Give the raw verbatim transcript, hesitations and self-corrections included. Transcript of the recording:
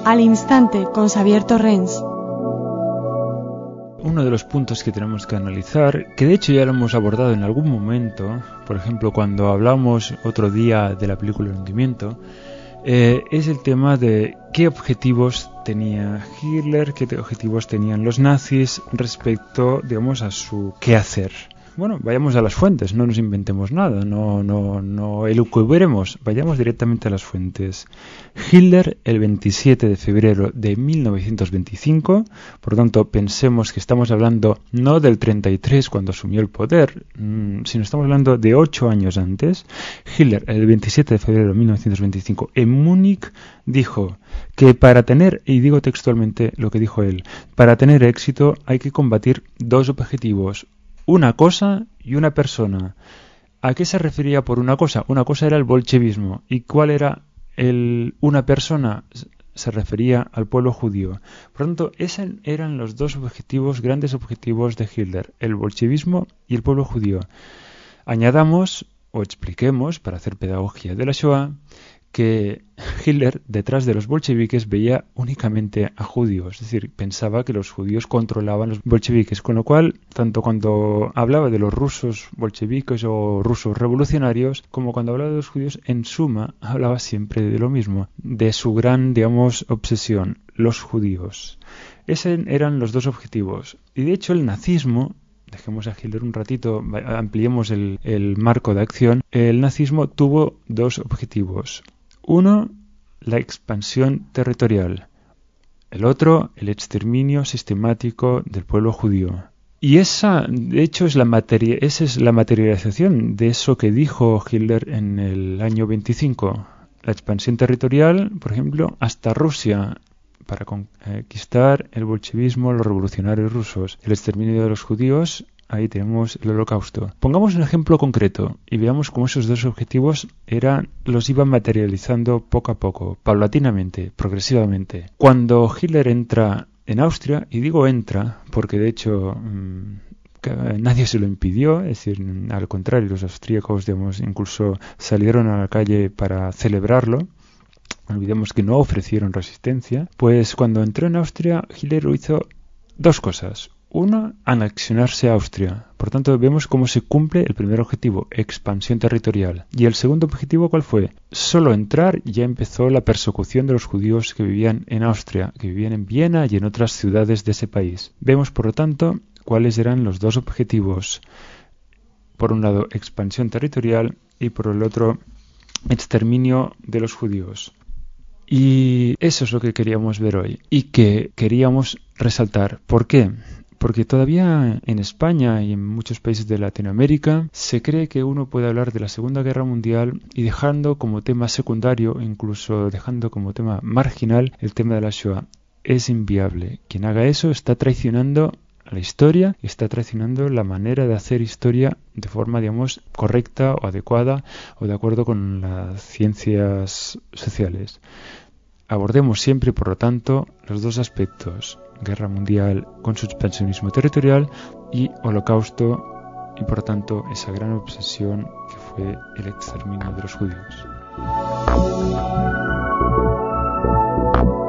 Al instante con Xavier Torrens. Uno de los puntos que tenemos que analizar, que de hecho ya lo hemos abordado en algún momento, por ejemplo cuando hablamos otro día de la película El hundimiento, eh, es el tema de qué objetivos tenía Hitler, qué objetivos tenían los nazis respecto, digamos, a su quehacer. Bueno, vayamos a las fuentes, no nos inventemos nada, no, no, no elucubremos, vayamos directamente a las fuentes. Hitler, el veintisiete de febrero de mil novecientos veinticinco, por lo tanto pensemos que estamos hablando no del treinta y tres cuando asumió el poder, mmm, sino estamos hablando de ocho años antes. Hitler, el veintisiete de febrero de mil novecientos veinticinco, en Múnich, dijo que para tener, y digo textualmente lo que dijo él, para tener éxito hay que combatir dos objetivos. Una cosa y una persona. ¿A qué se refería por una cosa? Una cosa era el bolchevismo. ¿Y cuál era el una persona? Se refería al pueblo judío. Por lo tanto, esos eran los dos objetivos, grandes objetivos de Hitler, el bolchevismo y el pueblo judío. Añadamos o expliquemos, para hacer pedagogía de la Shoah, que Hitler, detrás de los bolcheviques, veía únicamente a judíos, es decir, pensaba que los judíos controlaban los bolcheviques, con lo cual, tanto cuando hablaba de los rusos bolcheviques o rusos revolucionarios, como cuando hablaba de los judíos, en suma, hablaba siempre de lo mismo, de su gran, digamos, obsesión, los judíos. Esos eran los dos objetivos. Y de hecho el nazismo, dejemos a Hitler un ratito, ampliemos el, el marco de acción, el nazismo tuvo dos objetivos. Uno, la expansión territorial. El otro, el exterminio sistemático del pueblo judío. Y esa, de hecho, es la, materia, esa es la materialización de eso que dijo Hitler en el año veinticinco. La expansión territorial, por ejemplo, hasta Rusia, para conquistar el bolchevismo, los revolucionarios rusos. El exterminio de los judíos, ahí tenemos el Holocausto. Pongamos un ejemplo concreto y veamos cómo esos dos objetivos eran, los iban materializando poco a poco, paulatinamente, progresivamente. Cuando Hitler entra en Austria, y digo entra porque de hecho mmm, nadie se lo impidió, es decir, al contrario, los austríacos, digamos, incluso salieron a la calle para celebrarlo. Olvidemos que no ofrecieron resistencia. Pues cuando entró en Austria, Hitler hizo dos cosas. Uno, anexionarse a Austria. Por tanto, vemos cómo se cumple el primer objetivo, expansión territorial. Y el segundo objetivo, ¿cuál fue? Solo entrar y ya empezó la persecución de los judíos que vivían en Austria, que vivían en Viena y en otras ciudades de ese país. Vemos, por lo tanto, cuáles eran los dos objetivos. Por un lado, expansión territorial y por el otro, exterminio de los judíos. Y eso es lo que queríamos ver hoy y que queríamos resaltar. ¿Por qué? Porque todavía en España y en muchos países de Latinoamérica se cree que uno puede hablar de la Segunda Guerra Mundial y dejando como tema secundario, incluso dejando como tema marginal, el tema de la Shoah. Es inviable. Quien haga eso está traicionando a la historia y está traicionando la manera de hacer historia de forma, digamos, correcta o adecuada o de acuerdo con las ciencias sociales. Abordemos siempre, por lo tanto, los dos aspectos, guerra mundial con su expansionismo territorial y holocausto y, por lo tanto, esa gran obsesión que fue el exterminio de los judíos.